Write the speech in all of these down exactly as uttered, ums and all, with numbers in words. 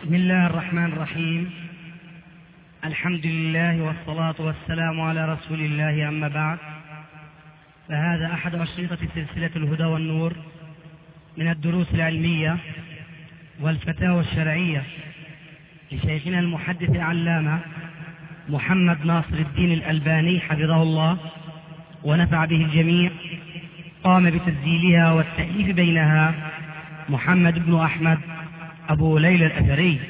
بسم الله الرحمن الرحيم. الحمد لله والصلاة والسلام على رسول الله، أما بعد، فهذا أحد أشرطة سلسلة الهدى والنور من الدروس العلمية والفتاوى الشرعية لشيخنا المحدث العلامة محمد ناصر الدين الألباني حفظه الله ونفع به الجميع. قام بتسجيلها والتأليف بينها محمد بن أحمد أبو ليلى الأثري.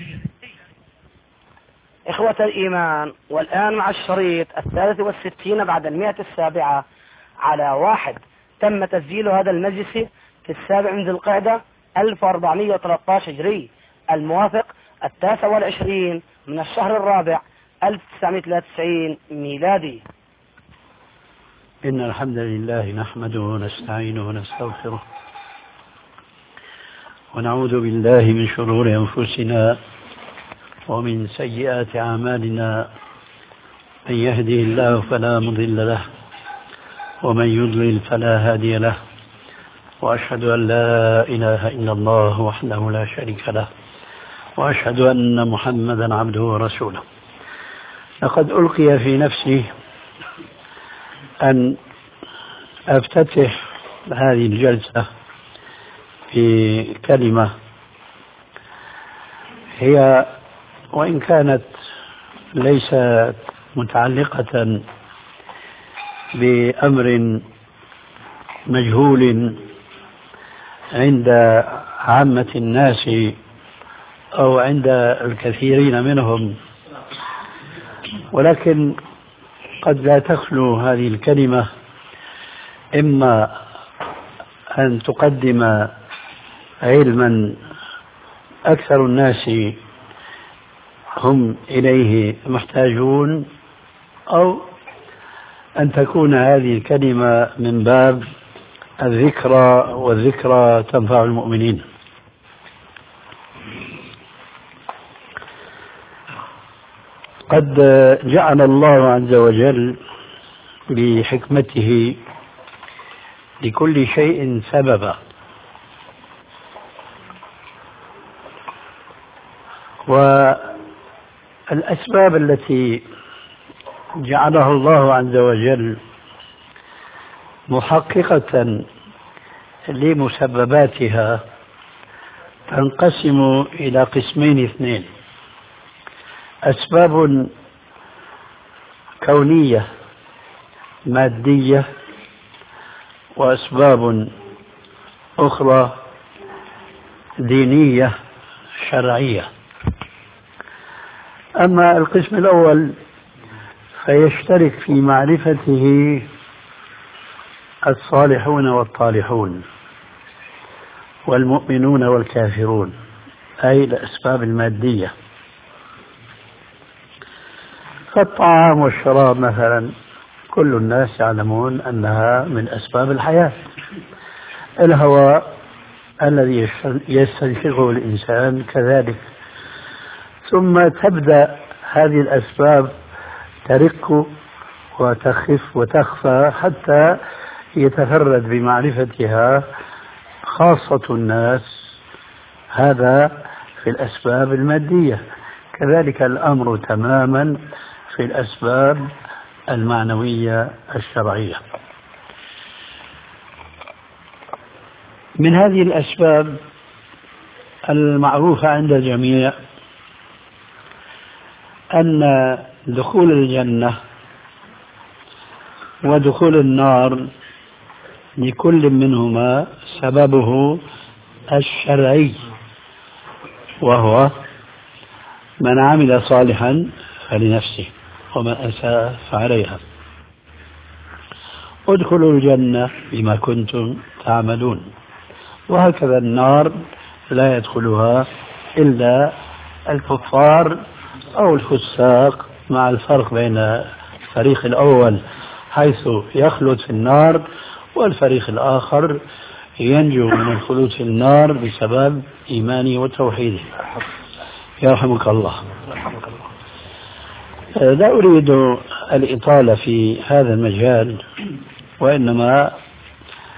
إخوة الإيمان، والآن مع الشريط الثالث والستين بعد المئة السابعة على واحد. تم تسجيل هذا المجلس في السابع من ذي القعدة ألف وأربعمائة وثلاثة عشر هجري، الموافق التاسع والعشرين من الشهر الرابع ألف وتسعمائة وثلاثة وتسعين ميلادي. إن الحمد لله نحمده ونستعينه ونستغفره ونعوذ بالله من شرور أنفسنا ومن سيئات أعمالنا. من يهده الله فلا مضل له ومن يضلل فلا هادي له، وأشهد أن لا إله إلا الله وحده لا شريك له، وأشهد أن محمدا عبده ورسوله. لقد ألقي في نفسي أن أفتتح هذه الجلسة في كلمة هي وإن كانت ليست متعلقة بأمر مجهول عند عامة الناس أو عند الكثيرين منهم، ولكن قد لا تخلو هذه الكلمة إما أن تقدم علما أكثر الناس هم إليه محتاجون، أو أن تكون هذه الكلمة من باب الذكرى، والذكرى تنفع المؤمنين. قد جعل الله عز وجل بحكمته لكل شيء سببا، والأسباب التي جعلها الله عز وجل محققة لمسبباتها تنقسم إلى قسمين اثنين: أسباب كونية مادية، وأسباب أخرى دينية شرعية. أما القسم الأول فيشترك في معرفته الصالحون والطالحون والمؤمنون والكافرون، أي الأسباب المادية. فالطعام والشراب مثلا كل الناس يعلمون أنها من أسباب الحياة. الهواء الذي يستنشقه الإنسان كذلك. ثم تبدأ هذه الأسباب ترق وتخف وتخفى حتى يتفرد بمعرفتها خاصة الناس. هذا في الأسباب المادية. كذلك الأمر تماما في الأسباب المعنوية الشرعية. من هذه الأسباب المعروفة عند الجميع أن دخول الجنة ودخول النار لكل منهما سببه الشرعي، وهو من عمل صالحا فلنفسه ومن أساء فعليها. ادخلوا الجنة بما كنتم تعملون. وهكذا النار لا يدخلها إلا الكفار أو الفساق، مع الفرق بين الفريق الأول حيث يخلد في النار، والفريق الآخر ينجو من الخلود في النار بسبب إيمانه وتوحيده. يرحمك الله. لا أريد الإطالة في هذا المجال، وإنما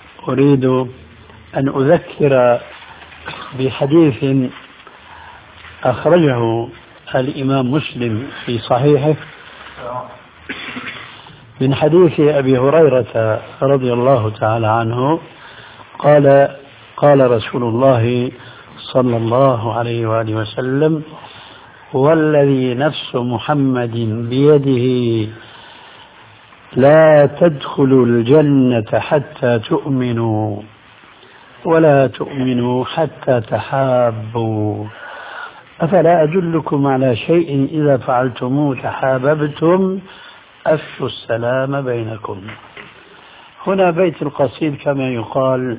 أريد أن أذكر بحديث أخرجه الإمام مسلم في صحيحه من حديث أبي هريرة رضي الله تعالى عنه قال قال رسول الله صلى الله عليه وآله وسلم: والذي نفس محمد بيده لا تدخلوا الجنة حتى تؤمنوا ولا تؤمنوا حتى تحابوا أفلا أدلكم على شيء إذا فعلتموه تحاببتم أفشوا السلام بينكم. هنا بيت القصيد كما يقال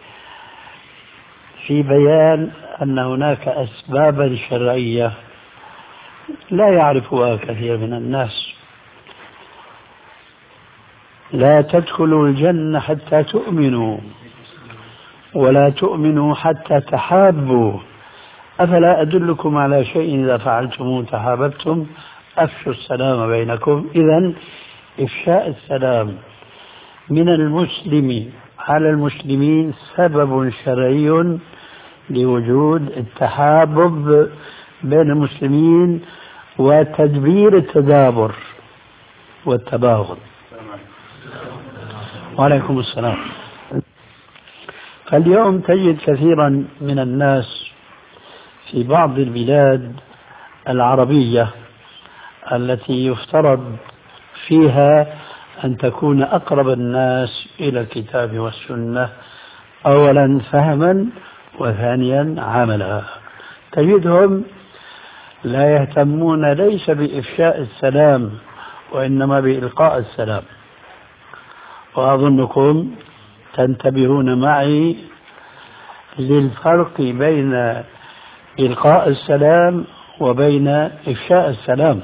في بيان أن هناك أسبابا شرعية لا يعرفها كثير من الناس. لا تدخلوا الجنة حتى تؤمنوا ولا تؤمنوا حتى تحابوا أفلا أدلكم على شيء إذا فعلتموه تحاببتم أفشوا السلام بينكم. إذن إفشاء السلام من المسلم على المسلمين سبب شرعي لوجود التحابب بين المسلمين وتدبير التدابر والتباغض. وعليكم السلام. فاليوم تجد كثيرا من الناس في بعض البلاد العربية التي يفترض فيها أن تكون أقرب الناس إلى الكتاب والسنة أولا فهما وثانيا عملا، تجدهم لا يهتمون ليس بإفشاء السلام وإنما بإلقاء السلام. وأظنكم تنتبهون معي للفرق بين إلقاء السلام وبين إفشاء السلام.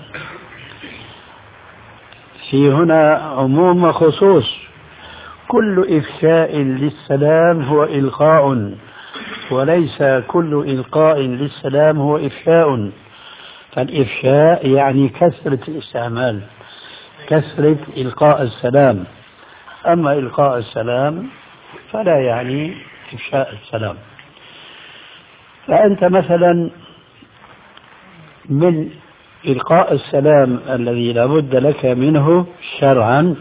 في هنا عموم وخصوص، كل إفشاء للسلام هو إلقاء وليس كل إلقاء للسلام هو إفشاء. فالإفشاء يعني كثرة الاستعمال، كثرة إلقاء السلام، أما إلقاء السلام فلا يعني إفشاء السلام. فأنت مثلا من إلقاء السلام الذي لا بد لك منه شرعا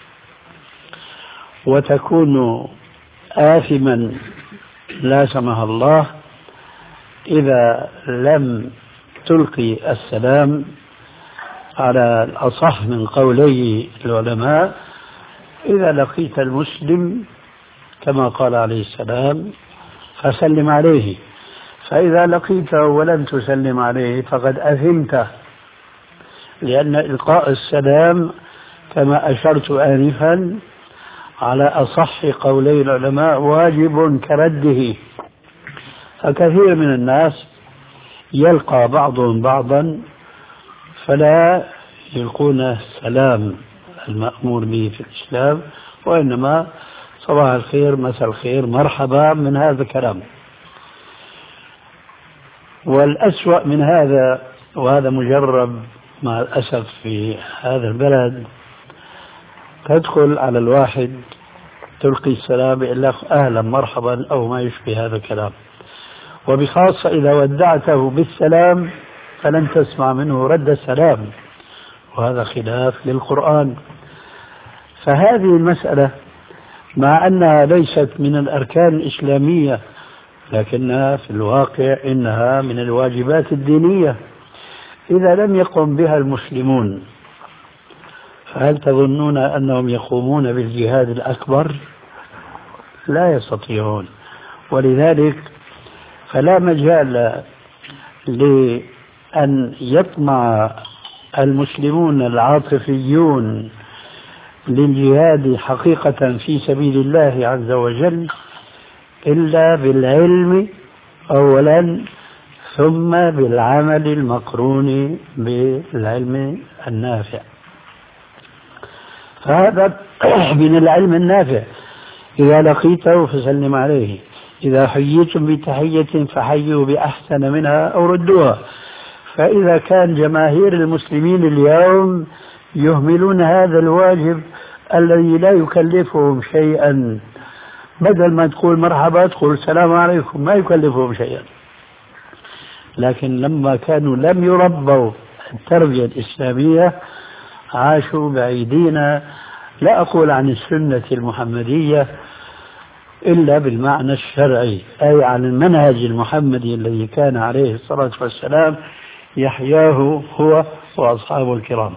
وتكون آثما لا سمح الله إذا لم تلقي السلام على الأصح من قولي العلماء. إذا لقيت المسلم كما قال عليه السلام فسلم عليه، فإذا لقيته ولم تسلم عليه فقد أثمت، لأن إلقاء السلام كما أشرت آنفا على أصح قولي العلماء واجب كرده. فكثير من الناس يلقى بعضهم بعضا فلا يلقون السلام المأمور به في الإسلام، وإنما صباح الخير مساء الخير مرحبا من هذا الكلام. والأسوأ من هذا، وهذا مجرب مع الأسف في هذا البلد، تدخل على الواحد تلقي السلام يقول لك أهلا مرحبا أو ما يشبه هذا الكلام، وبخاصة إذا ودعته بالسلام فلن تسمع منه رد السلام، وهذا خلاف للقرآن. فهذه المسألة مع أنها ليست من الأركان الإسلامية لكنها في الواقع إنها من الواجبات الدينية. إذا لم يقم بها المسلمون فهل تظنون أنهم يقومون بالجهاد الأكبر؟ لا يستطيعون. ولذلك فلا مجال لأن يطمع المسلمون العاطفيون للجهاد حقيقة في سبيل الله عز وجل إلا بالعلم أولا ثم بالعمل المقرون بالعلم النافع. فهذا من العلم النافع. إذا لقيته فسلم عليه، إذا حييتم بتحية فحيوا بأحسن منها أو ردوها. فإذا كان جماهير المسلمين اليوم يهملون هذا الواجب الذي لا يكلفهم شيئا، بدل ما تقول مرحبا تقول السلام عليكم، ما يكلفهم شيئا، لكن لما كانوا لم يربوا التربية الإسلامية عاشوا بعيدين، لا أقول عن السنة المحمدية إلا بالمعنى الشرعي، أي عن المنهج المحمدي الذي كان عليه الصلاة والسلام يحياه هو وأصحابه الكرام.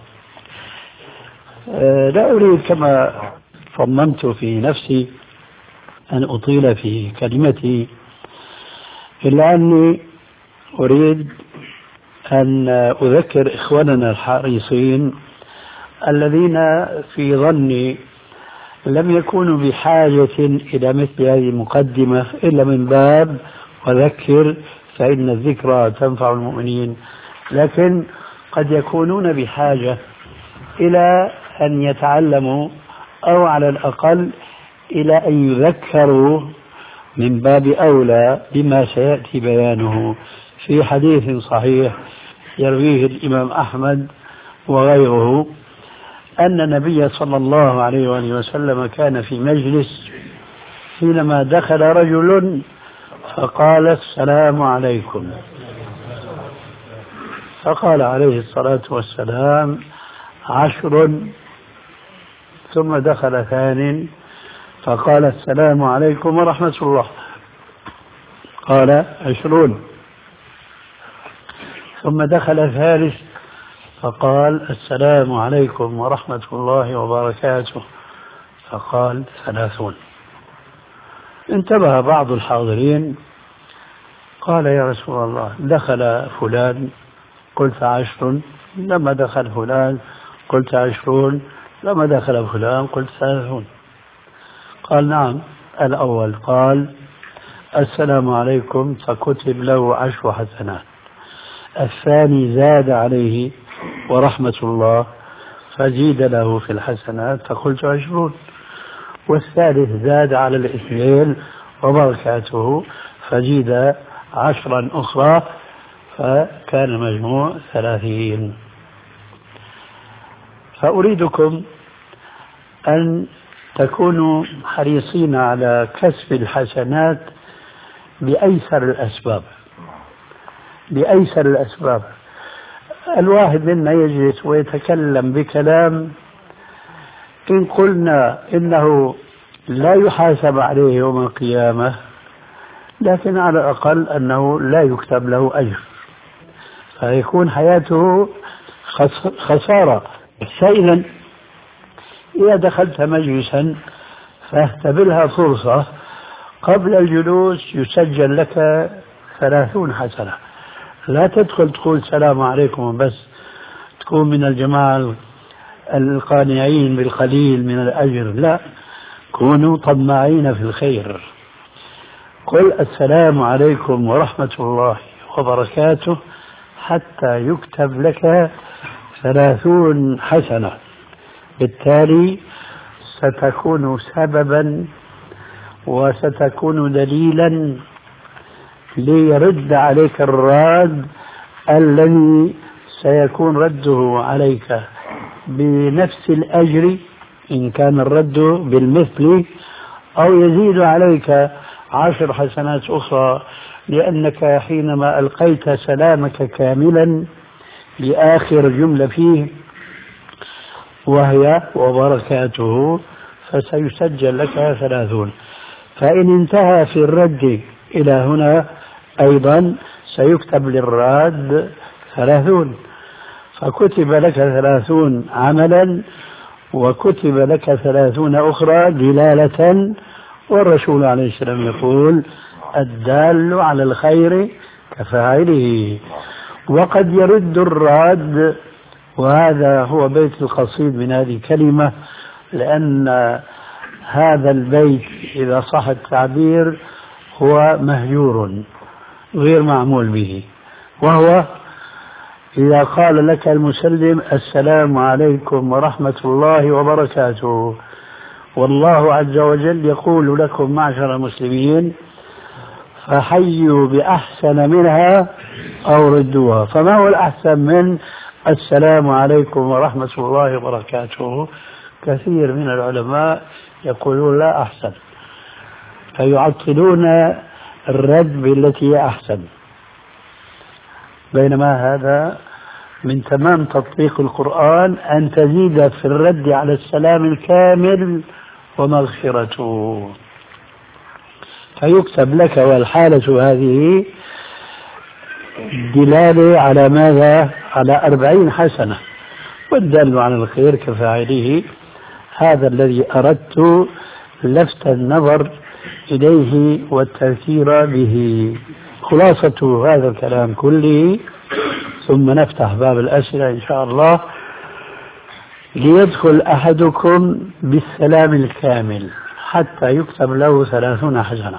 لا أريد كما صممت في نفسي أن أطيل في كلمتي، إلا أني أريد أن أذكر إخواننا الحريصين الذين في ظني لم يكونوا بحاجة إلى مثل هذه المقدمة إلا من باب وذكر فإن الذكرى تنفع المؤمنين، لكن قد يكونون بحاجة إلى أن يتعلموا أو على الأقل إلى أن يذكروا من باب أولى بما سيأتي بيانه في حديث صحيح يرويه الإمام أحمد وغيره أن النبي صلى الله عليه وآله وسلم كان في مجلس حينما دخل رجل فقال السلام عليكم، فقال عليه الصلاة والسلام عشر، ثم دخل ثانٍ فقال السلام عليكم ورحمة الله، قال عشرون، ثم دخل ثالث فقال السلام عليكم ورحمة الله وبركاته، فقال ثلاثون. انتبه بعض الحاضرين قال يا رسول الله دخل فلان قلت عشر، لما دخل فلان قلت عشرون، لما دخل فلان قلت ثلاثون. قال نعم، الأول قال السلام عليكم فكتب له عشر حسنات، الثاني زاد عليه ورحمة الله فزيد له في الحسنات فقلت عشرون، والثالث زاد على الاثنين وبركاته فزيد عشرا أخرى فكان مجموع ثلاثين. فأريدكم أن تكونوا حريصين على كسب الحسنات بأيسر الأسباب، بأيسر الأسباب. الواحد منا يجلس ويتكلم بكلام إن قلنا إنه لا يحاسب عليه يوم القيامة، لكن على الأقل أنه لا يكتب له أجر، فيكون حياته خسارة. فإذا إذا دخلت مجلسا فاهتبلها فرصة، قبل الجلوس يسجل لك ثلاثون حسنة، لا تدخل تقول السلام عليكم بس تكون من الجماعة القانعين بالقليل من الأجر، لا، كونوا طماعين في الخير. قل السلام عليكم ورحمة الله وبركاته حتى يكتب لك ثلاثون حسنة، بالتالي ستكون سببا وستكون دليلا ليرد عليك الراد الذي سيكون رده عليك بنفس الأجر إن كان الرد بالمثل، أو يزيد عليك عشر حسنات أخرى، لأنك حينما ألقيت سلامك كاملا لآخر جملة فيه وهي وبركاته فسيسجل لك ثلاثون. فإن انتهى في الرد إلى هنا أيضا سيكتب للراد ثلاثون، فكتب لك ثلاثون عملا وكتب لك ثلاثون أخرى دلالة. والرسول عليه السلام يقول الدال على الخير كفاعله. وقد يرد الراد، وهذا هو بيت القصيد من هذه الكلمة، لأن هذا البيت إذا صح التعبير هو مهجور غير معمول به، وهو إذا قال لك المسلم السلام عليكم ورحمة الله وبركاته، والله عز وجل يقول لكم معشر المسلمين فحيوا بأحسن منها أو ردوها. فما هو الأحسن من السلام عليكم ورحمة الله وبركاته؟ كثير من العلماء يقولون لا أحسن، فيعطلون الرد بالتي هي أحسن. بينما هذا من تمام تطبيق القرآن أن تزيد في الرد على السلام الكامل ومغفرته، فيكتب لك والحالة هذه دلالة على ماذا؟ على أربعين حسنة، والدل على الخير كفاعله. هذا الذي أردت لفت النظر إليه والتذكير به. خلاصة هذا الكلام كله، ثم نفتح باب الأسئلة إن شاء الله. ليدخل أحدكم بالسلام الكامل حتى يكتب له ثلاثون حسنة،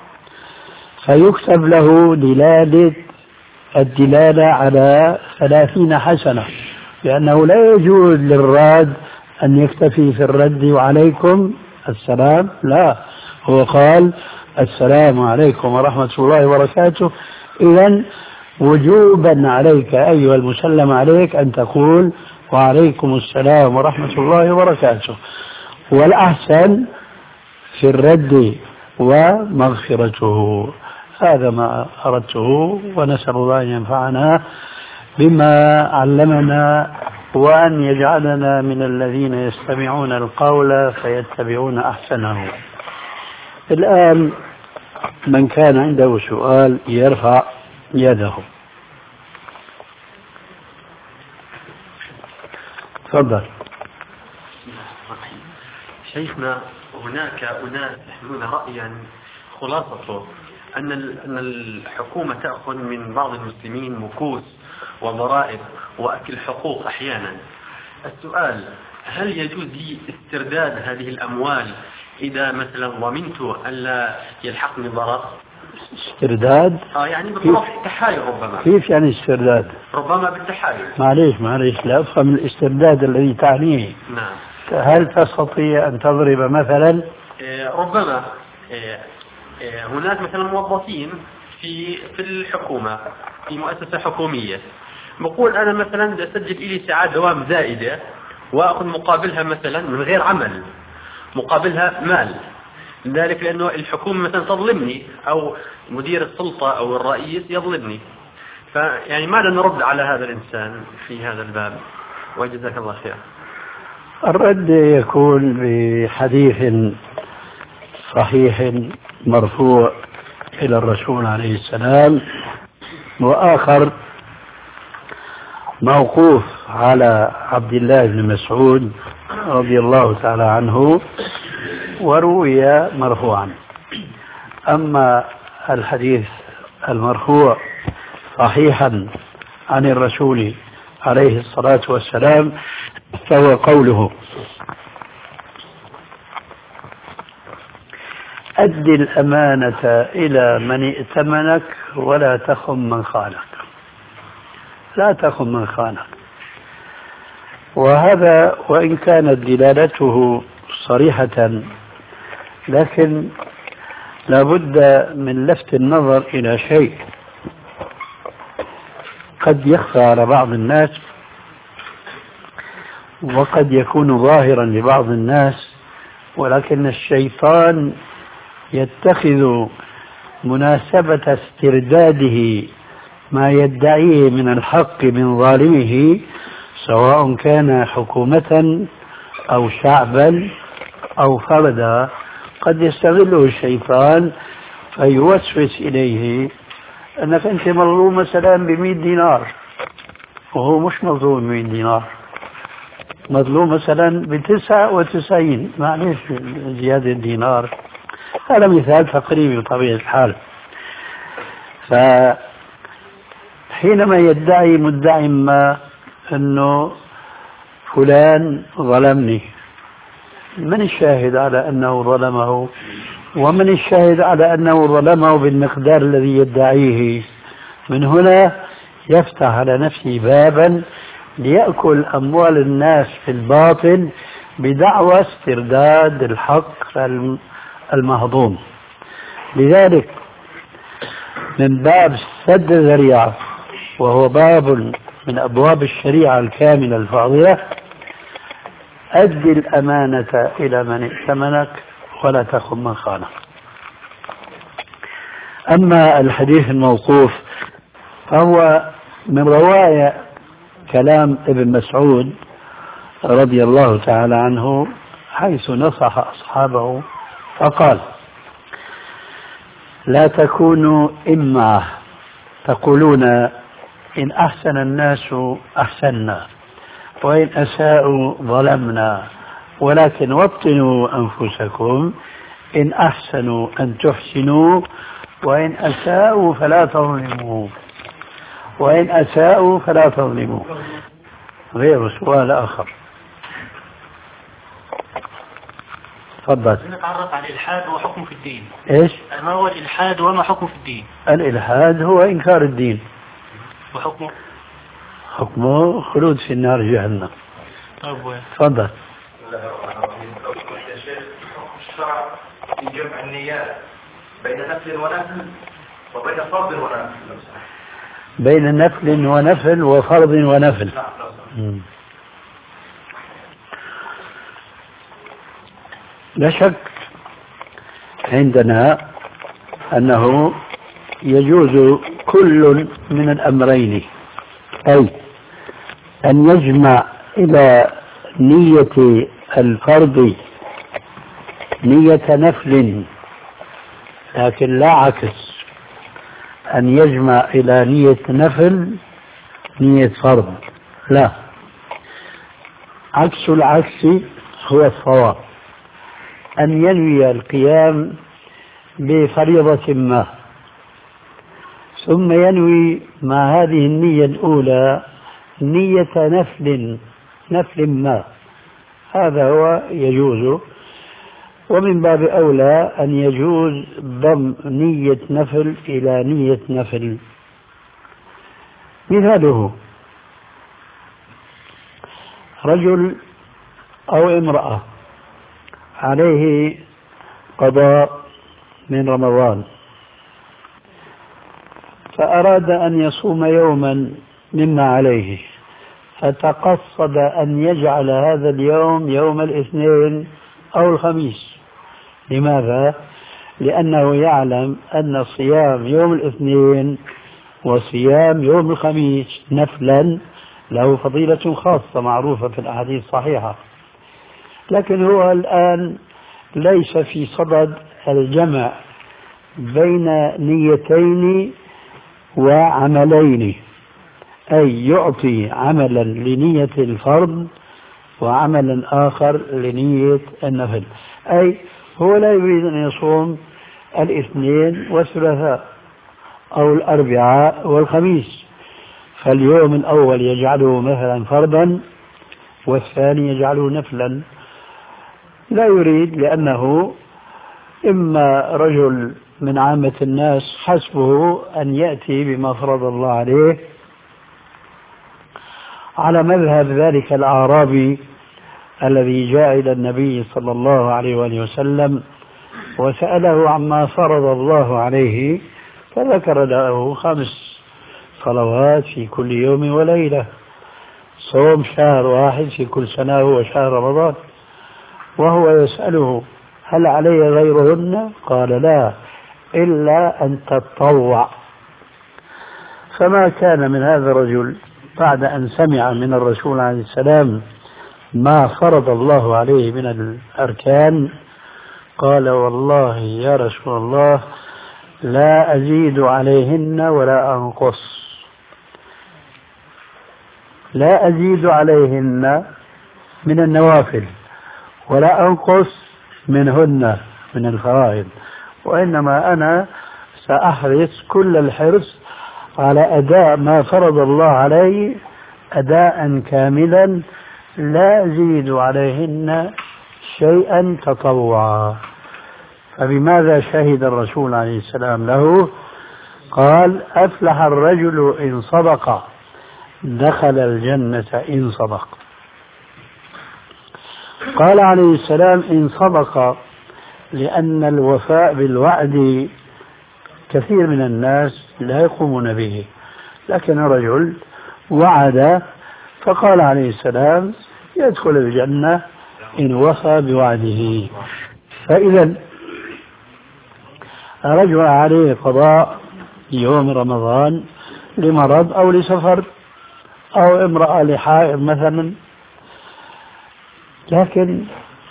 فيكتب له دلالة الدلالة على ثلاثين حسنة، لأنه لا يجوز للراد أن يكتفي في الرد وعليكم السلام، لا، هو قال السلام عليكم ورحمة الله وبركاته. إذن وجوبا عليك أيها المسلم عليك أن تقول وعليكم السلام ورحمة الله وبركاته، والأحسن في الرد ومغفرته. هذا ما أردته، ونسأل الله أن ينفعنا بما علمنا وأن يجعلنا من الذين يستمعون القول فيتبعون أحسنه. الآن من كان عنده سؤال يرفع يده. تفضل. شيخنا، هناك أناس يحملون رأيا خلاصته أن أن الحكومة تأخذ من بعض المسلمين مكوس وضرائب وأكل حقوق أحيانا. السؤال: هل يجوز لي استرداد هذه الأموال إذا مثلا ضمنت ألا يلحقني ضرر؟ استرداد؟ آه يعني بالطرف التحايل ربما. كيف يعني استرداد؟ ربما بالتحايل. معليش معليش لا أفهم الاسترداد الذي تعنيه. نعم. هل تستطيع أن تضرب مثلا؟ إيه ربما إيه إيه هناك مثلا موظفين في في الحكومة في مؤسسة حكومية، بقول أنا مثلا أسجل إلي ساعات دوام زائدة وأخذ مقابلها مثلا من غير عمل، مقابلها مال، ذلك لأنه الحكومة مثلا تظلمني أو مدير السلطة أو الرئيس يظلمني. فيعني ماذا نرد على هذا الإنسان في هذا الباب؟ وجزاك الله خير. الرد يكون بحديث صحيح مرفوع إلى الرسول عليه السلام، وآخر موقوف على عبد الله بن مسعود رضي الله تعالى عنه وروي مرفوعا. أما الحديث المرفوع صحيحا عن الرسول عليه الصلاة والسلام فهو قوله: أد الأمانة إلى من ائتمنك ولا تخن من خانك. لا تخن من خانك. وهذا وإن كانت دلالته صريحة، لكن لابد من لفت النظر إلى شيء قد يخفى على بعض الناس وقد يكون ظاهرا لبعض الناس، ولكن الشيطان يتخذ مناسبة استرداده ما يدعيه من الحق من ظالمه، سواء كان حكومة أو شعبا أو فردا، قد يستغله الشيطان فيوسوس إليه أنك أنت مظلوم مثلا بمئة دينار وهو مش مظلوم بمئة دينار، مظلوم مثلا بتسعة وتسعين، معلش زيادة دينار. هذا مثال تقريبي بطبيعة الحال. فحينما يدعي مدعي ما أنه فلان ظلمني، من الشاهد على أنه ظلمه؟ ومن الشاهد على أنه ظلمه بالمقدار الذي يدعيه؟ من هنا يفتح على نفسه بابا ليأكل أموال الناس في الباطل بدعوى استرداد الحق المهضوم. لذلك من باب سد الذريعة، وهو باب من أبواب الشريعة الكاملة الفاضلة: أد الأمانة إلى من ائتمنك ولا تخن من خانك. أما الحديث الموقوف فهو من رواية كلام ابن مسعود رضي الله تعالى عنه حيث نصح أصحابه فقال: لا تكونوا إمعة تقولون إن أحسن الناس أحسنا وإن أساءوا ظلمنا، ولكن وطنوا أنفسكم، إن أحسنوا أن تحسنوا وإن أساءوا فلا تظلموا وإن أساءوا فلا تظلموا. غير سؤال آخر. تفضل. نتعرف على الإلحاد وحكمه في الدين. إيش؟ ما هو الإلحاد وما حكمه في الدين؟ الإلحاد هو إنكار الدين. وحكمه؟ حكمه خلود في النار جهنم. طيب. تفضل. الشرع في جمع النيات بين نفل ونفل وبين فرض ونفل. بين نفل ونفل وفرض ونفل. مم. لا شك عندنا أنه يجوز كل من الأمرين، أي أن يجمع إلى نية الفرض نية نفل، لكن لا عكس، أن يجمع إلى نية نفل نية فرض، لا، عكس العكس هو الصواب، أن ينوي القيام بفريضة ما ثم ينوي مع هذه النية الأولى نية نفل نفل ما، هذا هو يجوز. ومن باب أولى أن يجوز ضم نية نفل إلى نية نفل. مثاله رجل أو امرأة عليه قضاء من رمضان، فأراد أن يصوم يوما مما عليه، فتقصد أن يجعل هذا اليوم يوم الاثنين أو الخميس. لماذا؟ لأنه يعلم أن صيام يوم الاثنين وصيام يوم الخميس نفلا له فضيلة خاصة معروفة في الأحاديث الصحيحة، لكن هو الآن ليس في صدد الجمع بين نيتين وعملين، أي يعطي عملا لنية الفرض وعملا آخر لنية النفل، أي هو لا يريد أن يصوم الاثنين والثلاثاء أو الأربعاء والخميس، فاليوم الأول يجعله مثلا فرضا والثاني يجعله نفلا، لا يريد، لأنه إما رجل من عامة الناس حسبه أن يأتي بما فرض الله عليه على مذهب ذلك الأعرابي الذي جاء إلى النبي صلى الله عليه وآله وسلم وسأله عما فرض الله عليه، فذكر له خمس صلوات في كل يوم وليلة، صوم شهر واحد في كل سنة هو شهر رمضان، وهو يسأله هل علي غيرهن؟ قال لا، إلا أن تتطوع. فما كان من هذا الرجل بعد أن سمع من الرسول عليه السلام ما فرض الله عليه من الأركان قال والله يا رسول الله لا أزيد عليهن ولا أنقص، لا أزيد عليهن من النوافل ولا أنقص منهن من الفرائض، وإنما أنا سأحرص كل الحرص على أداء ما فرض الله علي أداء كاملا لا أزيد عليهن شيئا تطوعا. فبماذا شهد الرسول عليه السلام له؟ قال أفلح الرجل إن صدق دخل الجنة إن صدق. قال عليه السلام إن صدق، لأن الوفاء بالوعد كثير من الناس لا يقومون به، لكن الرجل وعد فقال عليه السلام يدخل الجنة إن وفى بوعده. فإذا رجل عليه قضاء يوم رمضان لمرض أو لسفر أو امرأة لحائض مثلا. لكن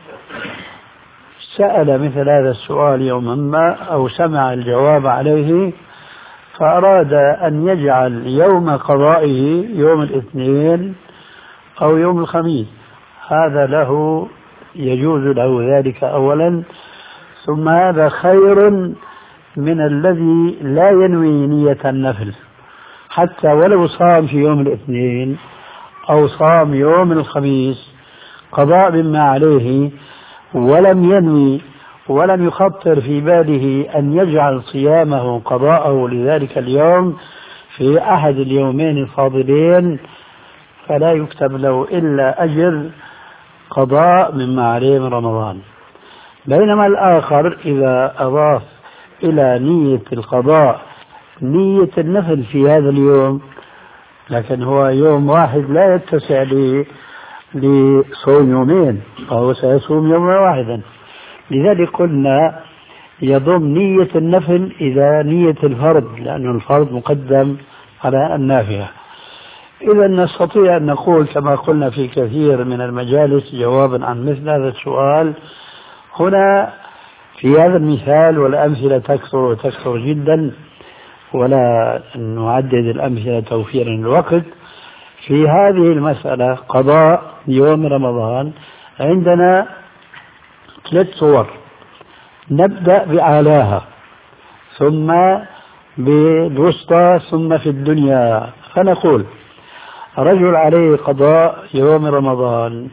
سأل مثل هذا السؤال يوما ما أو سمع الجواب عليه فأراد أن يجعل يوم قضائه يوم الاثنين أو يوم الخميس، هذا له يجوز له ذلك أولا، ثم هذا خير من الذي لا ينوي نية النفل، حتى ولو صام في يوم الاثنين أو صام يوم الخميس قضاء مما عليه ولم ينوي ولم يخطر في باله أن يجعل صيامه قضاءه لذلك اليوم في أحد اليومين الفاضلين، فلا يكتب له إلا أجر قضاء مما عليه من رمضان. بينما الآخر إذا أضاف إلى نية القضاء نية النفل في هذا اليوم، لكن هو يوم واحد لا يتسع لصوم يومين فهو سيصوم يوما واحدا، لذلك قلنا يضم نية النفل إلى نية الفرض، لأن الفرض مقدم على النافلة. إذا نستطيع أن نقول كما قلنا في كثير من المجالس جوابا عن مثل هذا السؤال، هنا في هذا المثال والأمثلة تكثر وتكثر جدا ولا نعدد الأمثلة توفيرا للوقت، في هذه المسألة قضاء يوم رمضان عندنا ثلاث صور، نبدأ بأعلاها ثم بالوسطى ثم في الدنيا. فنقول رجل عليه قضاء يوم رمضان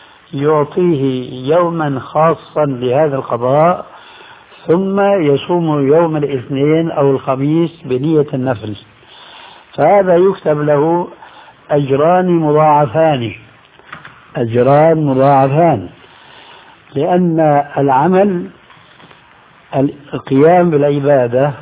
يعطيه يوما خاصا لهذا القضاء ثم يصوم يوم الاثنين أو الخميس بنية النفل، فهذا يكتب له أجران مضاعفان أجران مضاعفان لأن العمل القيام بالعبادة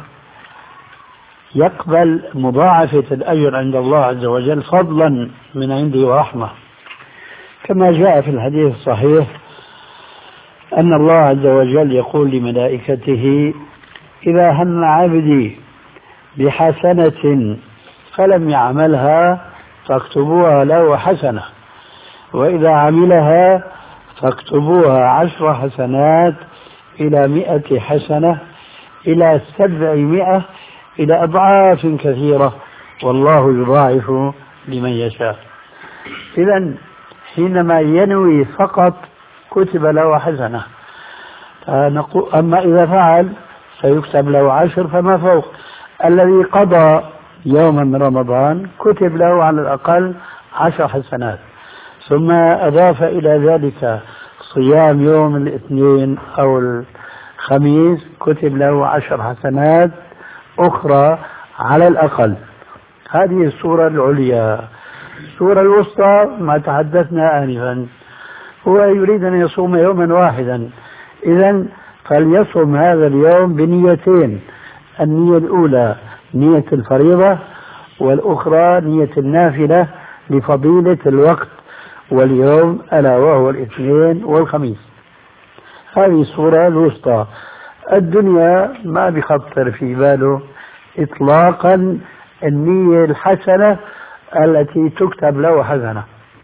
يقبل مضاعفة الأجر عند الله عز وجل فضلا من عنده ورحمة، كما جاء في الحديث الصحيح أن الله عز وجل يقول لملائكته إذا هم عبدي بحسنة فلم يعملها فاكتبوها له حسنة، وإذا عملها فاكتبوها عشر حسنات إلى مئة حسنة إلى سبعمائة إلى أضعاف كثيرة، والله يضاعف لمن يشاء. إذن حينما ينوي فقط كتب له حسنة، أما إذا فعل فيكتب له عشر فما فوق. الذي قضى يوما من رمضان كتب له على الأقل عشر حسنات، ثم أضاف إلى ذلك صيام يوم الاثنين أو الخميس كتب له عشر حسنات أخرى على الأقل. هذه الصورة العليا. الصورة الوسطى ما تحدثنا آنفا، هو يريد أن يصوم يوما واحدا، إذن فليصوم هذا اليوم بنيتين، النية الأولى نية الفريضة والأخرى نية النافلة لفضيلة الوقت واليوم ألا وهو الاثنين والخميس. هذه الصورة الوسطى. الدنيا ما بخطر في باله إطلاقا النية الحسنة التي تكتب له حسنة.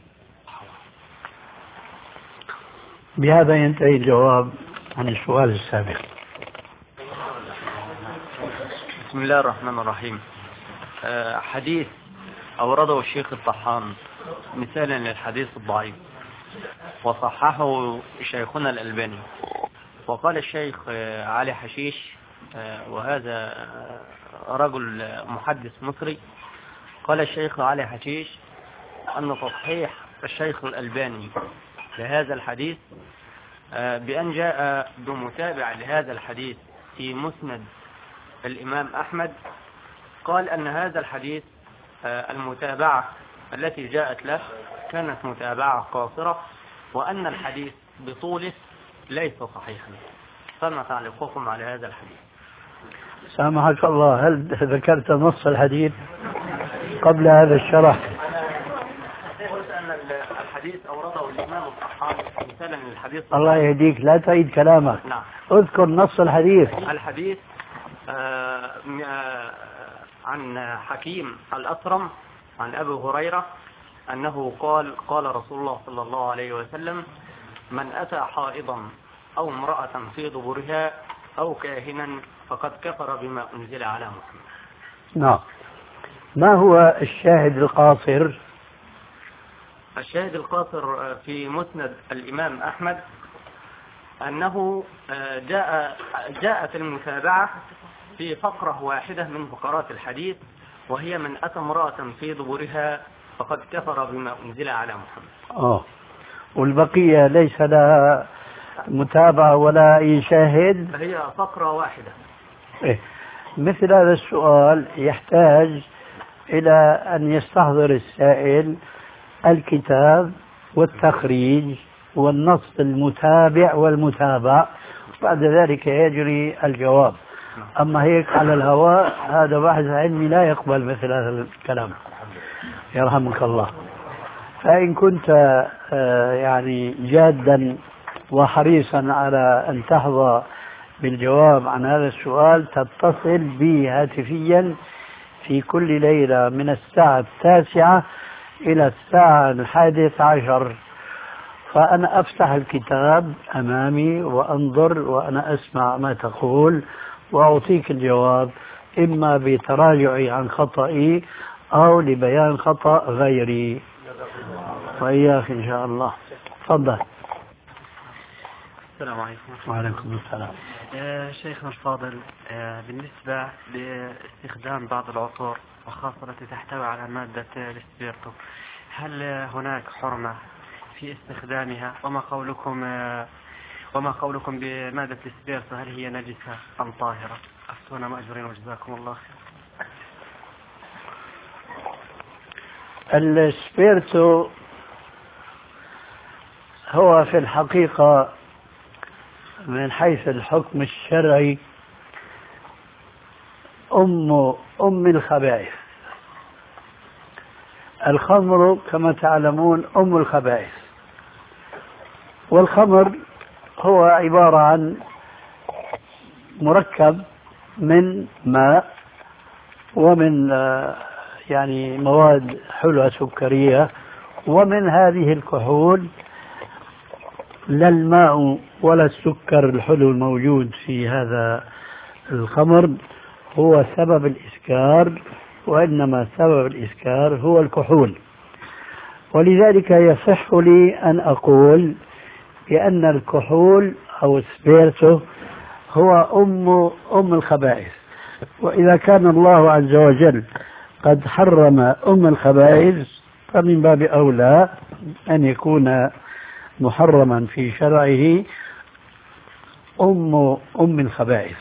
بهذا ينتهي الجواب عن السؤال السابق. بسم الله الرحمن الرحيم. حديث أورده الشيخ الطحان مثالا للحديث الضعيف وصححه شيخنا الألباني، وقال الشيخ علي حشيش وهذا رجل محدث مصري، قال الشيخ علي حشيش أن تصحيح الشيخ الألباني لهذا الحديث بأن جاء بمتابع لهذا الحديث في مسند الإمام أحمد، قال أن هذا الحديث المتابعة التي جاءت له كانت متابعة قاصرة، وأن الحديث بطوله ليس صحيحا. فما تعليقكم على هذا الحديث؟ سامحك الله، هل ذكرت نص الحديث قبل هذا الشرح؟ قلت أن الحديث أورده الإمام الطحان مثالا للحديث. الله يهديك، لا تعيد كلامك. نعم. اذكر نص الحديث. الحديث آه عن حكيم الأسرم عن أبي هريرة أنه قال قال رسول الله صلى الله عليه وسلم: من أتى حائضا أو امرأة في دبرها أو كاهنا فقد كفر بما أنزل على محمد. نعم. ما هو الشاهد القاصر؟ الشاهد القاصر في مسند الإمام أحمد أنه جاء جاءت المتابعة في فقرة واحدة من فقرات الحديث، وهي: من أتى امرأة في دبرها فقد كفر بما أنزل على محمد. آه. والبقية ليس لها متابعة ولا أي شاهد؟ هي فقرة واحدة. إيه. مثل هذا السؤال يحتاج إلى أن يستحضر السائل الكتاب والتخريج والنص المتابع والمتابع، بعد ذلك يجري الجواب. أما هيك على الهواء هذا باحث علمي لا يقبل مثل هذا الكلام، يرحمك الله. فإن كنت يعني جادا وحريصا على أن تحظى بالجواب عن هذا السؤال تتصل بي هاتفيا في كل ليلة من الساعة التاسعة إلى الساعة الحادية عشر، فأنا أفتح الكتاب أمامي وأنظر وأنا أسمع ما تقول وأعطيك الجواب، إما بتراجعي عن خطئي أو لبيان خطأ غيري. وإياك إن شاء الله. تفضل. السلام عليكم. وعليكم السلام. آه شيخنا الفاضل، آه بالنسبة لاستخدام بعض العطور وخاصة التي تحتوي على مادة الاسبيرتو، هل هناك حرمة في استخدامها؟ وما قولكم آه وما قولكم بمادة الاسبيرتو، هل هي نجسة أم طاهرة؟ أفتونا مأجورين وجزاكم الله خير. الاسبيرتو هو في الحقيقة من حيث الحكم الشرعي أم أم الخبائث. الخمر كما تعلمون أم الخبائث، والخمر هو عبارة عن مركب من ماء ومن يعني مواد حلوة سكرية، ومن هذه الكحول لا الماء ولا السكر الحلو الموجود في هذا الخمر هو سبب الإسكار، وإنما سبب الإسكار هو الكحول. ولذلك يصح لي أن أقول بأن الكحول أو السبيرتو هو أم أم الخبائث. وإذا كان الله عز وجل قد حرم أم الخبائث فمن باب أولى أن يكون محرما في شرعه أم أم الخبائث.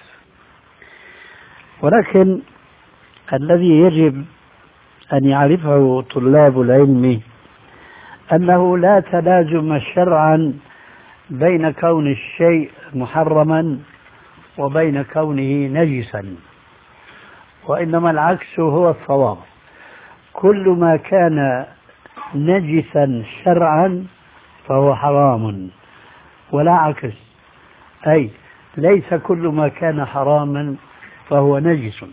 ولكن الذي يجب أن يعرفه طلاب العلم أنه لا تلازم شرعا بين كون الشيء محرما وبين كونه نجسا، وإنما العكس هو الصواب. كل ما كان نجسا شرعا فهو حرام ولا عكس، أي ليس كل ما كان حراما فهو نجس.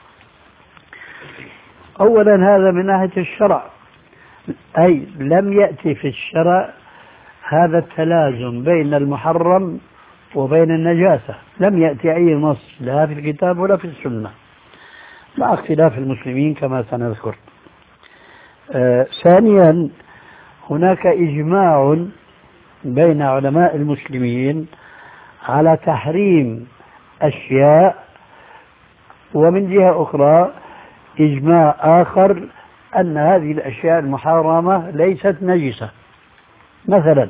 أولا هذا من ناحية الشرع، أي لم يأتي في الشرع هذا التلازم بين المحرم وبين النجاسة، لم يأتي أي نص لا في الكتاب ولا في السنة، مع اختلاف المسلمين كما سنذكر. آه ثانيا هناك إجماع بين علماء المسلمين على تحريم أشياء، ومن جهة أخرى إجماع آخر أن هذه الأشياء المحرمة ليست نجسة. مثلا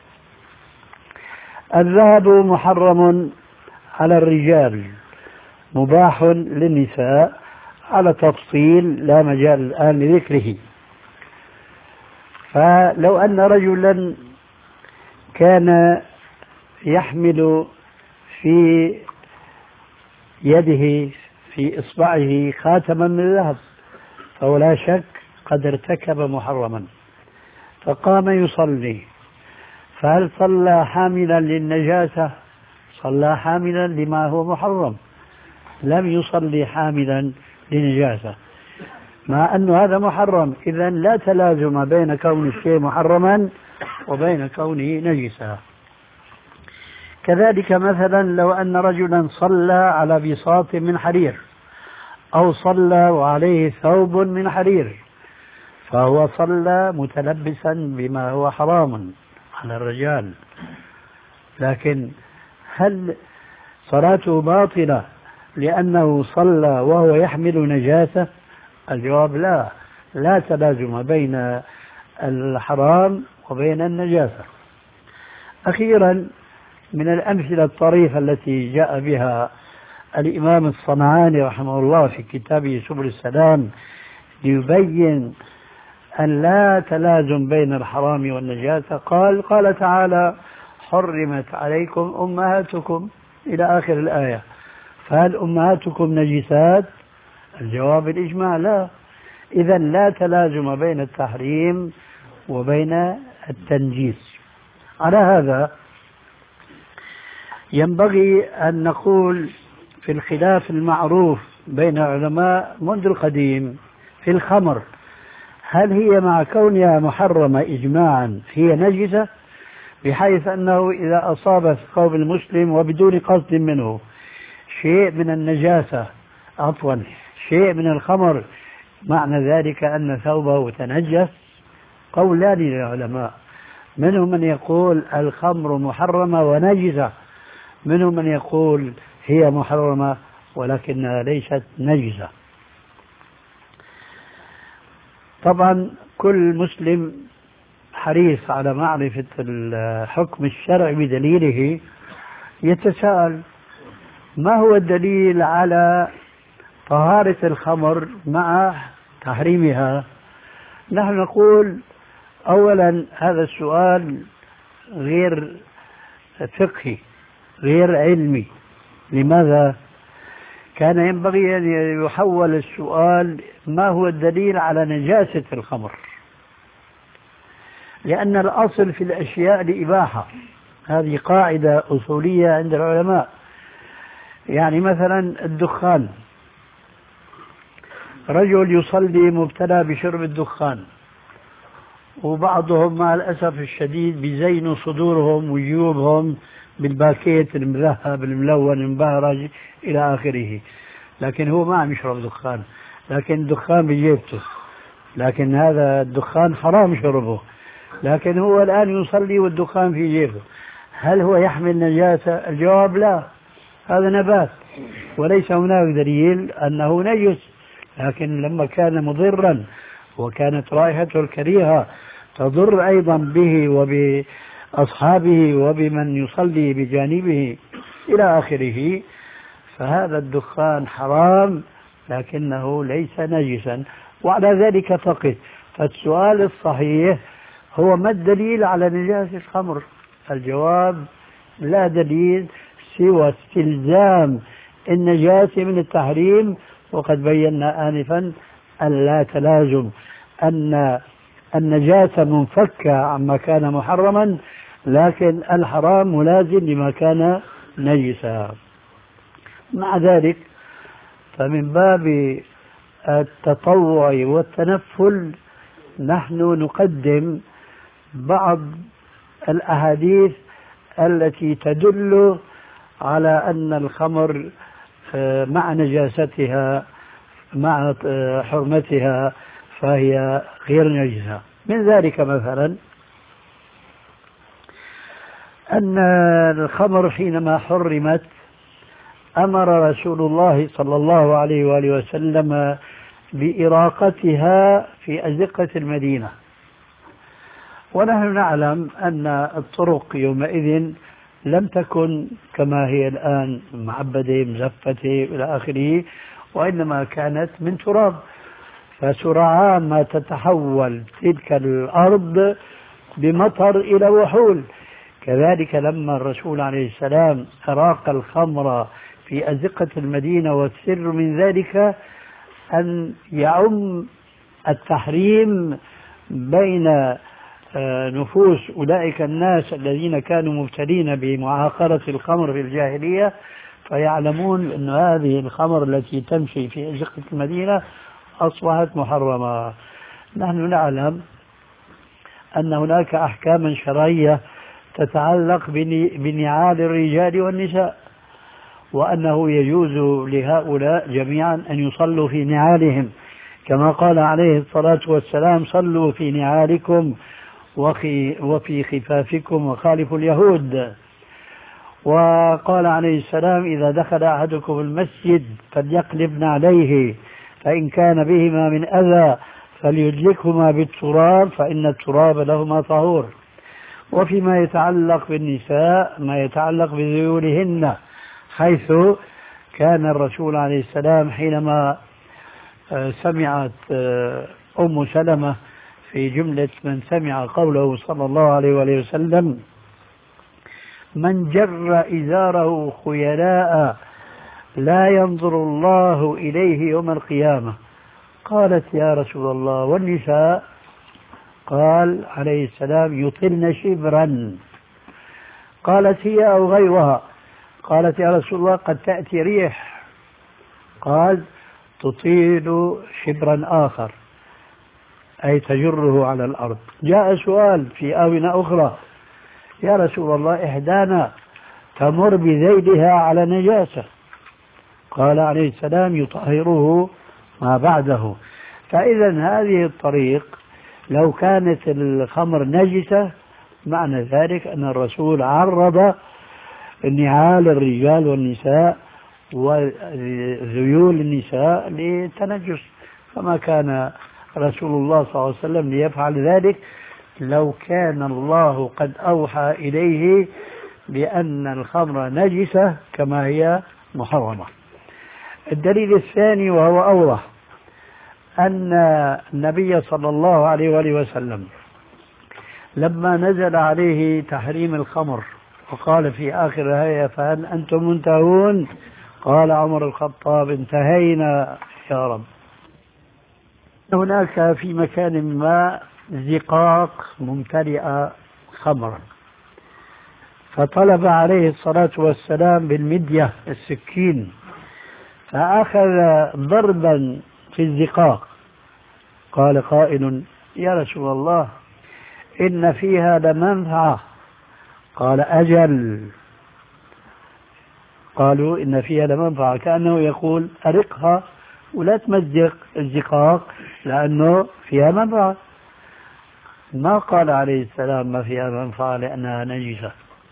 الذهب محرم على الرجال مباح للنساء على تفصيل لا مجال الآن لذكره. فلو أن رجلا كان يحمل في يده في إصبعه خاتما من ذهب فهو لا شك قد ارتكب محرما، فقام يصلي، فهل صلى حاملا للنجاسة؟ صلى حاملا لما هو محرم، لم يصلي حاملا لنجاسة، مع أن هذا محرم. إذن لا تلازم بين كون الشيء محرما وبين كونه نجسا. كذلك مثلا لو أن رجلا صلى على بساط من حرير أو صلى وعليه ثوب من حرير، فهو صلى متلبسا بما هو حرام على الرجال، لكن هل صلاته باطلة لأنه صلى وهو يحمل نجاسة؟ الجواب لا، لا تلازم بين الحرام وبين النجاسة. أخيرا من الأمثلة الطريفة التي جاء بها الإمام الصنعاني رحمه الله في كتابه سبل السلام ليبين أن لا تلازم بين الحرام والنجاسة، قال قال تعالى: حرمت عليكم أمهاتكم إلى آخر الآية، فهل أمهاتكم نجسات؟ الجواب الإجماع لا. إذا لا تلازم بين التحريم وبين التنجيس. على هذا ينبغي أن نقول في الخلاف المعروف بين العلماء منذ القديم في الخمر، هل هي مع كونها محرمة إجماعا هي نجسة، بحيث أنه إذا أصاب ثوب المسلم وبدون قصد منه شيء من النجاسة عفوا شيء من الخمر، معنى ذلك أن ثوبه تنجس؟ قولان للعلماء، منهم من يقول الخمر محرمة ونجسة، منهم من يقول هي محرمة ولكنها ليست نجسة. طبعا كل مسلم حريص على معرفة الحكم الشرعي بدليله، يتساءل: ما هو الدليل على طهارة الخمر مع تحريمها؟ نحن نقول أولا هذا السؤال غير فقهي غير علمي. لماذا؟ كان ينبغي أن يحول السؤال: ما هو الدليل على نجاسة الخمر؟ لأن الأصل في الأشياء الإباحة، هذه قاعدة أصولية عند العلماء. يعني مثلا الدخان، رجل يصلي مبتلى بشرب الدخان، وبعضهم مع الأسف الشديد بيزينوا صدورهم وجيوبهم بالباكيت المذهب الملون المبهرج إلى آخره، لكن هو ما عم يشرب دخان، لكن الدخان بجيبته، لكن هذا الدخان حرام شربه، لكن هو الآن يصلي والدخان في جيبه، هل هو يحمل نجاسة؟ الجواب لا، هذا نبات وليس هناك دليل أنه نجس، لكن لما كان مضرا وكانت رائحته الكريهة تضر أيضا به وبأصحابه وبمن يصلي بجانبه إلى آخره، فهذا الدخان حرام لكنه ليس نجسا، وعلى ذلك فقط. فالسؤال الصحيح هو: ما الدليل على نجاسة الخمر؟ الجواب: لا دليل سوى استلزام النجاسة من التحريم، وقد بينا آنفا أن لا تلازم، أن النجاسة منفكة عما كان محرما، لكن الحرام ملازم لما كان نجسا. مع ذلك فمن باب التطوع والتنفل نحن نقدم بعض الأحاديث التي تدل على أن الخمر مع نجاستها مع حرمتها فهي غير نجسة. من ذلك مثلا أن الخمر حينما حرمت أمر رسول الله صلى الله عليه وآله وسلم بإراقتها في أزقة المدينة، ونحن نعلم أن الطرق يومئذ لم تكن كما هي الآن معبدة مزفتة إلى آخره، وإنما كانت من تراب، فسرعان ما تتحول تلك الأرض بمطر إلى وحول. كذلك لما الرسول عليه السلام أراق الخمر في أزقة المدينة، والسر من ذلك أن يعم التحريم بين نفوس أولئك الناس الذين كانوا مبتلين بمعاقرة الخمر في الجاهلية، فيعلمون أن هذه الخمر التي تمشي في أزقة المدينة أصبحت محرمة. نحن نعلم أن هناك أحكاما شرعية تتعلق بنعال الرجال والنساء، وأنه يجوز لهؤلاء جميعا أن يصلوا في نعالهم، كما قال عليه الصلاة والسلام: صلوا في نعالكم وفي خفافكم وخالفوا اليهود. وقال عليه السلام: إذا دخل أحدكم المسجد فليقلب نعليه، فإن كان بهما من أذى فليدلكهما بالتراب فإن التراب لهما طهور. وفيما يتعلق بالنساء ما يتعلق بذيولهن، حيث كان الرسول عليه السلام حينما سمعت أم سلمة في جملة من سمع قوله صلى الله عليه وآله وسلم: من جر إزاره خيلاء لا ينظر الله إليه يوم القيامة، قالت: يا رسول الله والنساء؟ قال عليه السلام: يطلن شبرا. قالت: هي أو غيرها؟ قالت: يا رسول الله قد تأتي ريح. قال: تطيل شبرا آخر، أي تجره على الأرض. جاء سؤال في آونة أخرى: يا رسول الله إحدانا تمر بذيلها على نجاسة. قال عليه السلام: يطهره ما بعده. فإذا هذه الطريق لو كانت الخمر نجسة معنى ذلك أن الرسول عرض نعال الرجال والنساء وذيول النساء للتنجس، فما كان رسول الله صلى الله عليه وسلم ليفعل ذلك لو كان الله قد أوحى إليه بأن الخمر نجسة كما هي محرمة. الدليل الثاني وهو أوضح، أن النبي صلى الله عليه وآله وسلم لما نزل عليه تحريم الخمر وقال في آخر الآية: فهل أنتم منتهون؟ قال عمر الخطاب: انتهينا يا رب. هناك في مكان ما زقاق ممتلئة خمرا، فطلب عليه الصلاة والسلام بالمدية السكين، فأخذ ضربا في الزقاق. قال قائل: يا رسول الله إن فيها لمنفعة. قال: أجل. قالوا: إن فيها لمنفعة، كأنه يقول: أرقها ولا تمزق الزقاق لأنه فيها منفعة. ما قال عليه السلام ما فيها منفعة لأنها نجسة،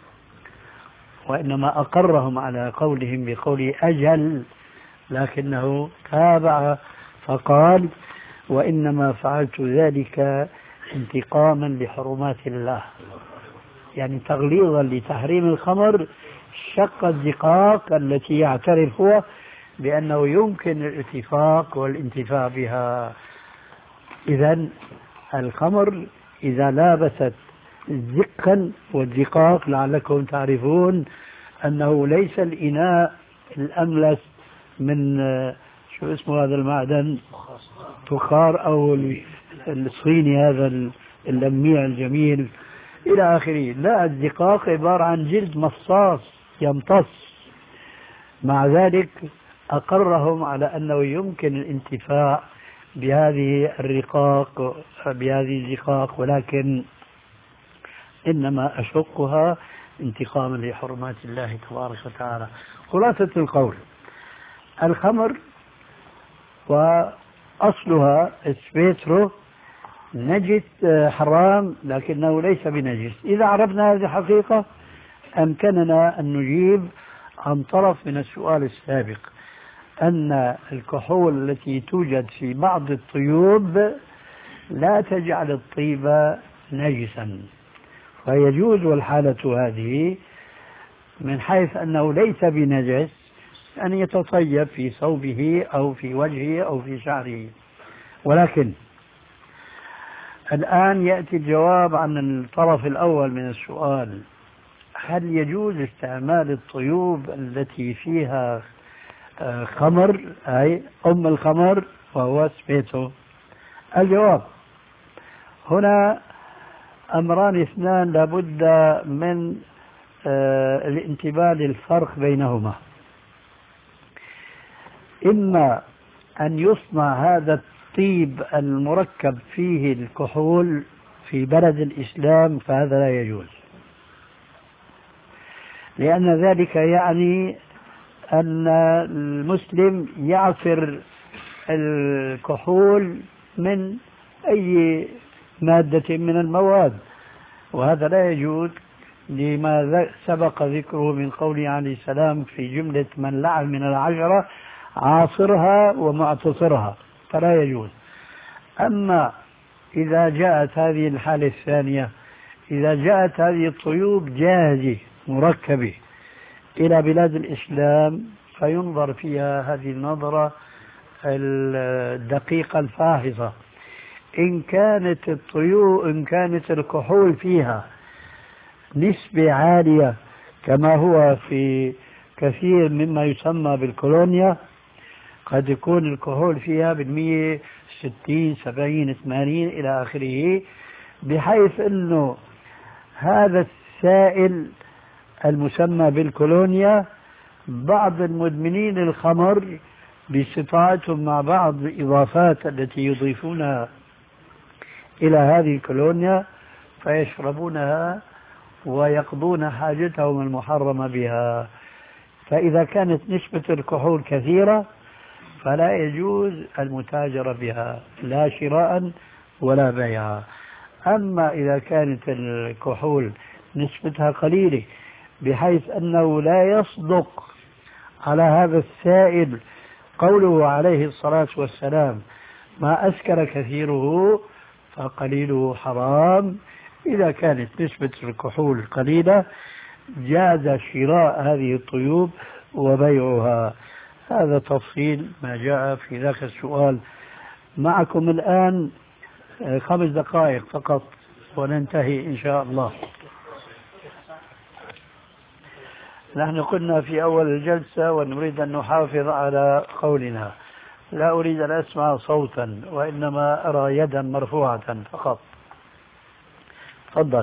وإنما أقرهم على قولهم بقول أجل، لكنه تابع فقال: وإنما فعلت ذلك انتقاما لحرمات الله، يعني تغليظا لتحريم الخمر شق الزقاق التي يعترف هو بأنه يمكن الاتفاق والانتفاع بها. إذن الخمر إذا لابست زقا، والزقاق لعلكم تعرفون أنه ليس الإناء الأملس من شو اسمه هذا المعدن، فخار أو الصيني هذا اللميع الجميل إلى آخره، لا، الزقاق عبارة عن جلد مصاص يمتص. مع ذلك أقرهم على أنه يمكن الانتفاع بهذه الرقاق بهذه الزقاق، ولكن إنما أشقها انتقاما لحرمات الله تبارك وتعالى. خلاصة القول: الخمر وأصلها اسبيترو نجس حرام لكنه ليس بنجس. إذا عرفنا هذه الحقيقة أمكننا أن نجيب عن طرف من السؤال السابق، أن الكحول التي توجد في بعض الطيوب لا تجعل الطيب نجسا، فيجوز والحالة هذه من حيث أنه ليس بنجس أن يتطيب في ثوبه أو في وجهه أو في شعره. ولكن الآن يأتي الجواب عن الطرف الأول من السؤال: هل يجوز استعمال الطيوب التي فيها خمر، أي أم الخمر وهو سبيتو؟ الجواب: هنا أمران اثنان لابد من الانتباه للفرق بينهما. إما أن يصنع هذا الطيب المركب فيه الكحول في بلد الإسلام فهذا لا يجوز، لأن ذلك يعني أن المسلم يعصر الكحول من أي مادة من المواد، وهذا لا يجوز لما سبق ذكره من قوله عليه السلام في جملة من لعن من العشرة عاصرها ومعتصرها، فلا يجوز. أما إذا جاءت هذه الحالة الثانية، إذا جاءت هذه الطيوب جاهزة مركبة إلى بلاد الإسلام فينظر فيها هذه النظرة الدقيقة الفاحصة. إن كانت الطيوب إن كانت الكحول فيها نسبة عالية كما هو في كثير مما يسمى بالكولونيا، قد يكون الكحول فيها بالمية ستين سبعين ثمانين إلى آخره، بحيث أنه هذا السائل المسمى بالكولونيا بعض المدمنين الخمر باستطاعتهم مع بعض الإضافات التي يضيفونها إلى هذه الكولونيا فيشربونها ويقضون حاجتهم المحرمة بها. فإذا كانت نسبة الكحول كثيرة فلا يجوز المتاجرة بها لا شراء ولا بيعا. أما إذا كانت الكحول نسبتها قليلة بحيث أنه لا يصدق على هذا السائل قوله عليه الصلاة والسلام ما أسكر كثيره فقليله حرام، إذا كانت نسبة الكحول قليلة جاز شراء هذه الطيوب وبيعها. هذا تفصيل ما جاء في ذاك السؤال. معكم الآن خمس دقائق فقط وننتهي إن شاء الله. نحن قلنا في أول الجلسة ونريد أن نحافظ على قولنا، لا أريد أن أسمع صوتا وإنما أرى يدا مرفوعة فقط. تفضل.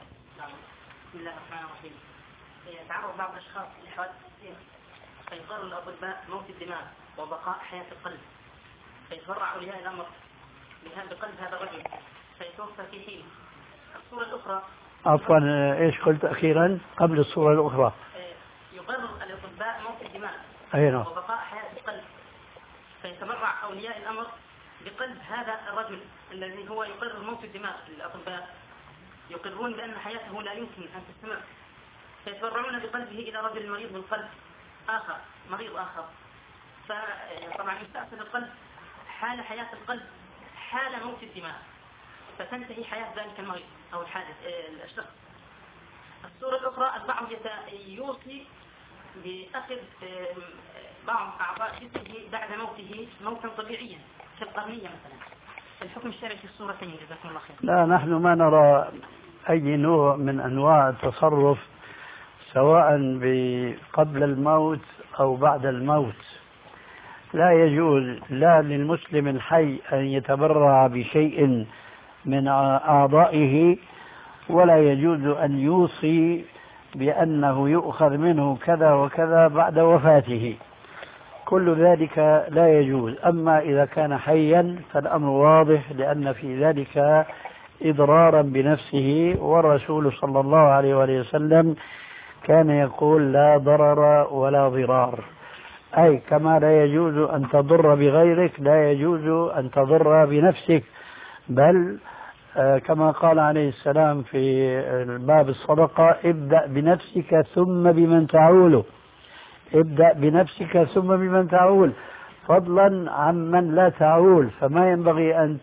بسم الله الرحمن الرحيم. يتعرض بعض الأشخاص لحوادث كثيرة فيقرر الأطباء موت الدماغ وبقاء حياة القلب، فيتبرع أولياء الأمر بقلب هذا الرجل فيتوفى في حين. الصورة الأخرى عفوا إيش قلت أخيرا قبل الصورة الأخرى؟ يقرر الأطباء موت الدماغ أيوة. وبقاء حياة القلب فيتبرع أولياء الأمر بقلب هذا الرجل الذي هو يقرر موت الدماغ. الأطباء يقررون بأن حياته لا يمكن أن تستمر فيتبرعون بقلبه إلى رجل مريض بالقلب آخر مريض آخر، فطبعا يستأصل القلب حال حياة القلب حال موت الدماغ فتنتهي حياة ذلك المريض أو الحادث الشخص. الصورة الأخرى البعض يوصي بأخذ بعض أعضاء جسمه بعد موته موتا طبيعيا كالقرنية مثلا. الحكم الشرعي في الصورتين جزاكم الله خير. لا نحن ما نرى أي نوع من أنواع التصرف سواء قبل الموت أو بعد الموت. لا يجوز لا للمسلم الحي أن يتبرع بشيء من أعضائه، ولا يجوز أن يوصي بأنه يؤخذ منه كذا وكذا بعد وفاته، كل ذلك لا يجوز. أما إذا كان حيا فالأمر واضح لأن في ذلك إضرارا بنفسه، والرسول صلى الله عليه وآله وسلم كان يقول لا ضرر ولا ضرار، أي كما لا يجوز أن تضر بغيرك لا يجوز أن تضر بنفسك، بل كما قال عليه السلام في باب الصدقة ابدأ بنفسك ثم بمن تعول، ابدأ بنفسك ثم بمن تعول، فضلا عمن لا تعول. فما ينبغي أن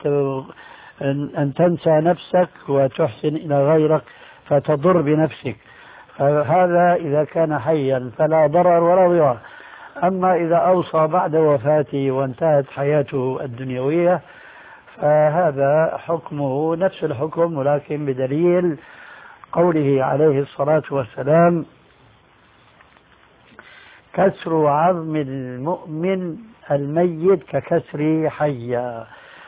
أن تنسى نفسك وتحسن إلى غيرك فتضر بنفسك، فهذا إذا كان حيا فلا ضرر ولا ضرار. أما إذا أوصى بعد وفاته وانتهت حياته الدنيوية فهذا حكمه نفس الحكم، ولكن بدليل قوله عليه الصلاة والسلام كسر عظم المؤمن الميت ككسر حيا.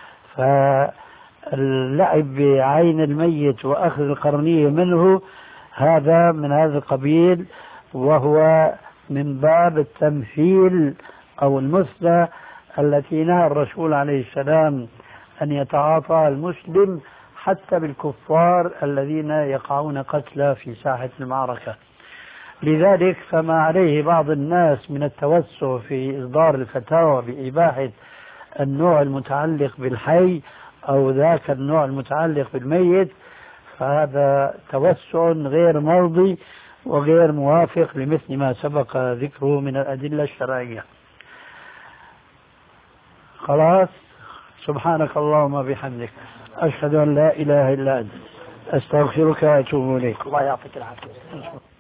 فاللعب بعين الميت وأخذ القرنية منه هذا من هذا القبيل، وهو من باب التمثيل أو المثلى التي نهى الرسول عليه السلام أن يتعاطى المسلم حتى بالكفار الذين يقعون قتلى في ساحة المعركة. لذلك فما عليه بعض الناس من التوسع في إصدار الفتاوى بإباحة النوع المتعلق بالحي أو ذاك النوع المتعلق بالميت، فهذا توسع غير مرضي وغير موافق لمثل ما سبق ذكره من الأدلة الشرعية. خلاص، سبحانك اللهم بحمدك، أشهد أن لا إله إلا أنت، أستغفرك وأتوب إليك. الله يعطيك العافية.